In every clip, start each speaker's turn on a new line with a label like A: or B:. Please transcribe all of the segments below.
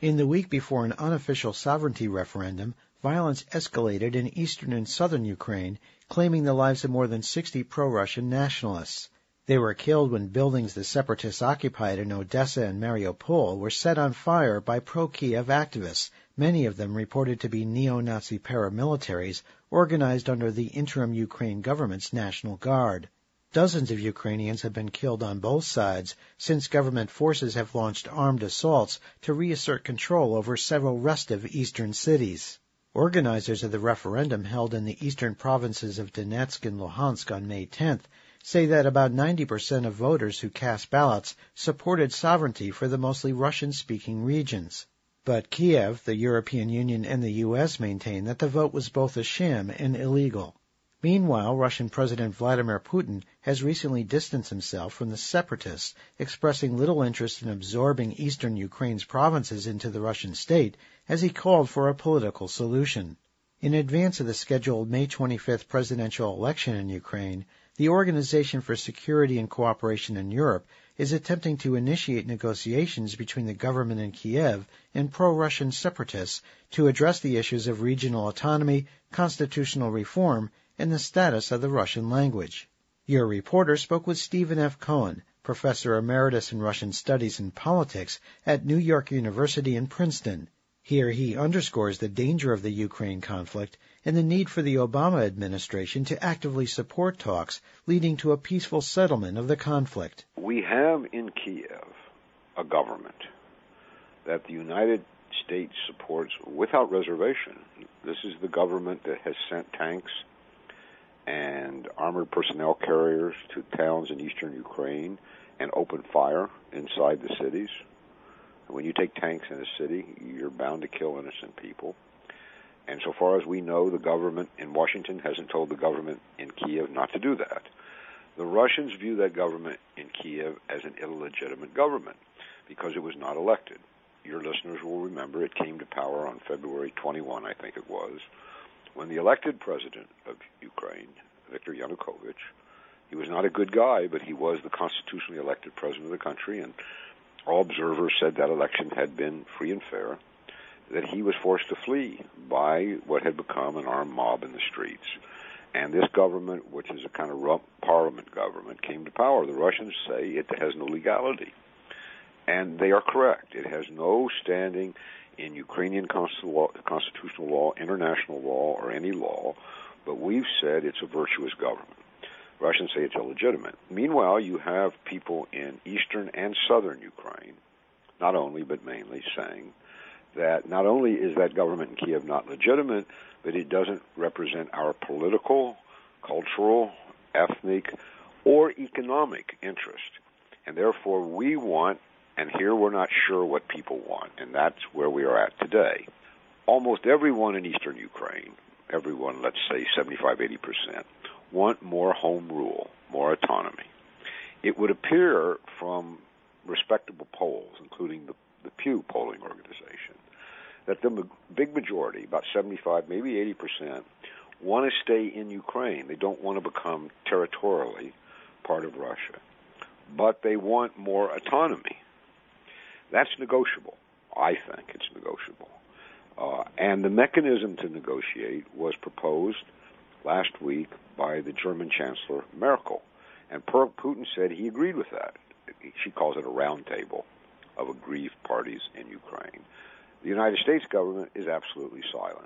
A: In the week before an unofficial sovereignty referendum, violence escalated in eastern and southern Ukraine, claiming the lives of more than 60 pro-Russian nationalists. They were killed when buildings the separatists occupied in Odessa and Mariupol were set on fire by pro-Kiev activists, many of them reported to be neo-Nazi paramilitaries organized under the interim Ukraine government's National Guard. Dozens of Ukrainians have been killed on both sides since government forces have launched armed assaults to reassert control over several restive eastern cities. Organizers of the referendum held in the eastern provinces of Donetsk and Luhansk on May 10th say that about 90% of voters who cast ballots supported sovereignty for the mostly Russian-speaking regions. But Kiev, the European Union, and the U.S. maintain that the vote was both a sham and illegal. Meanwhile, Russian President Vladimir Putin has recently distanced himself from the separatists, expressing little interest in absorbing eastern Ukraine's provinces into the Russian state, as he called for a political solution. In advance of the scheduled May 25th presidential election in Ukraine, the Organization for Security and Cooperation in Europe is attempting to initiate negotiations between the government in Kiev and pro-Russian separatists to address the issues of regional autonomy, constitutional reform, and the status of the Russian language. Your reporter spoke with Stephen F. Cohen, Professor Emeritus in Russian Studies and Politics at New York University in Princeton. Here he underscores the danger of the Ukraine conflict and the need for the Obama administration to actively support talks leading to a peaceful settlement of the conflict.
B: We have in Kiev a government that the United States supports without reservation. This is the government that has sent tanks and armored personnel carriers to towns in eastern Ukraine and opened fire inside the cities. When you take tanks in a city, you're bound to kill innocent people. And so far as we know, the government in Washington hasn't told the government in Kiev not to do that. The Russians view that government in Kiev as an illegitimate government because it was not elected. Your listeners will remember it came to power on February 21, I think it was, when the elected president of Ukraine, Viktor Yanukovych, he was not a good guy, but he was the constitutionally elected president of the country, and all observers said that election had been free and fair, that he was forced to flee by what had become an armed mob in the streets. And this government, which is a kind of rump parliament government, came to power. The Russians say it has no legality. And they are correct. It has no standing in Ukrainian constitutional law, international law, or any law, but we've said it's a virtuous government. Russians say it's illegitimate. Meanwhile, you have people in eastern and southern Ukraine, not only but mainly, saying that not only is that government in Kiev not legitimate, but it doesn't represent our political, cultural, ethnic, or economic interest. And therefore we want, and here we're not sure what people want, and that's where we are at today. Almost everyone in eastern Ukraine, everyone, let's say 75-80%, want more home rule, more autonomy. It would appear from respectable polls, including the Pew polling organization, that the big majority, about 75, maybe 80%, want to stay in Ukraine. They don't want to become territorially part of Russia, but they want more autonomy. That's negotiable. I think it's negotiable. And the mechanism to negotiate was proposed last week by the German Chancellor Merkel. And Putin said he agreed with that. She calls it a round table of aggrieved parties in Ukraine. The United States government is absolutely silent.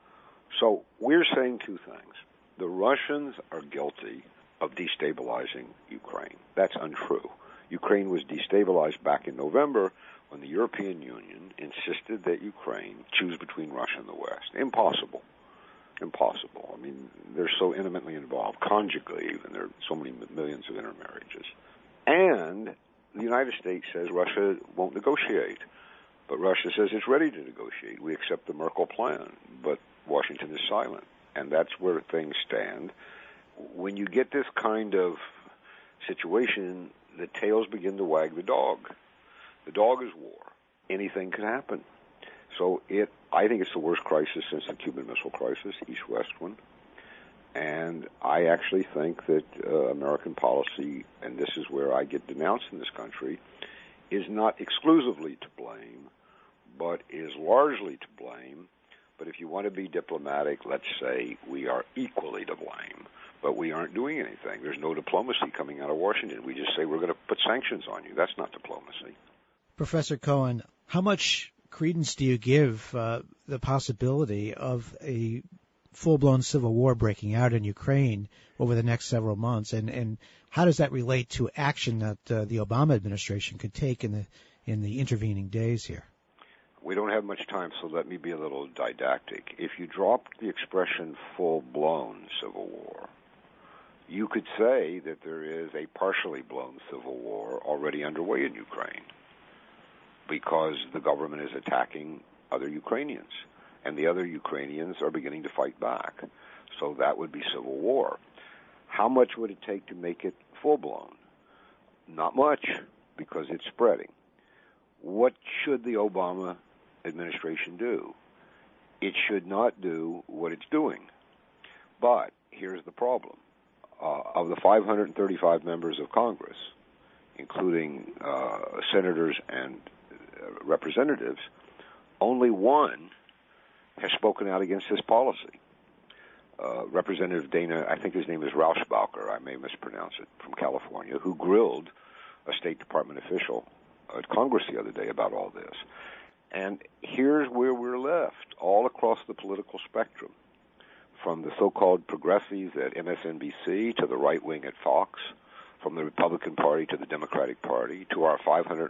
B: So we're saying two things. The Russians are guilty of destabilizing Ukraine. That's untrue. Ukraine was destabilized back in November when the European Union insisted that Ukraine choose between Russia and the West. Impossible. Impossible. I mean, they're so intimately involved, conjugally even. There are so many millions of intermarriages. And the United States says Russia won't negotiate. But Russia says it's ready to negotiate. We accept the Merkel plan. But Washington is silent. And that's where things stand. When you get this kind of situation, the tails begin to wag the dog. The dog is war. Anything can happen. So I think it's the worst crisis since the Cuban Missile Crisis, East-West one. And I actually think that American policy, and this is where I get denounced in this country, is not exclusively to blame, but is largely to blame. But if you want to be diplomatic, let's say we are equally to blame, but we aren't doing anything. There's no diplomacy coming out of Washington. We just say we're going to put sanctions on you. That's not diplomacy.
A: Professor Cohen, how much credence do you give the possibility of a full-blown civil war breaking out in Ukraine over the next several months, and how does that relate to action that the Obama administration could take in the intervening days here?
B: We don't have much time, so let me be a little didactic. If you dropped the expression full-blown civil war, you could say that there is a partially blown civil war already underway in Ukraine because the government is attacking other Ukrainians, and the other Ukrainians are beginning to fight back. So that would be civil war. How much would it take to make it full-blown? Not much, because it's spreading. What should the Obama administration do? It should not do what it's doing. But here's the problem. Of the 535 members of Congress, including senators and representatives, only one has spoken out against this policy. Representative Dana, I think his name is Rauschbacher, I may mispronounce it, from California, who grilled a State Department official at Congress the other day about all this. And here's where we're left, all across the political spectrum, from the so-called progressives at MSNBC to the right wing at Fox, from the Republican Party to the Democratic Party, to our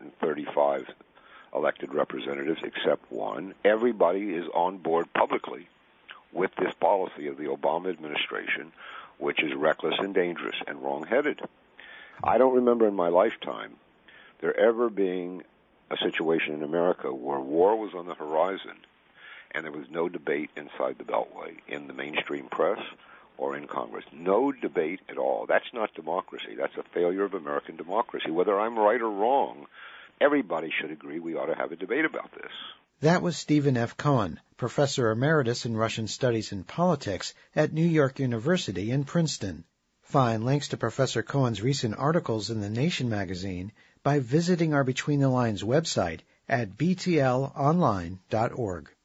B: 535 elected representatives except one. Everybody is on board publicly with this policy of the Obama administration, which is reckless and dangerous and wrong-headed. I don't remember in my lifetime there ever being a situation in America where war was on the horizon and there was no debate inside the Beltway, in the mainstream press or in Congress. No debate at all. That's not democracy. That's a failure of American democracy. Whether I'm right or wrong, everybody should agree we ought to have a debate about this.
A: That was Stephen F. Cohen, Professor Emeritus in Russian Studies and Politics at New York University in Princeton. Find links to Professor Cohen's recent articles in The Nation magazine by visiting our Between the Lines website at btlonline.org.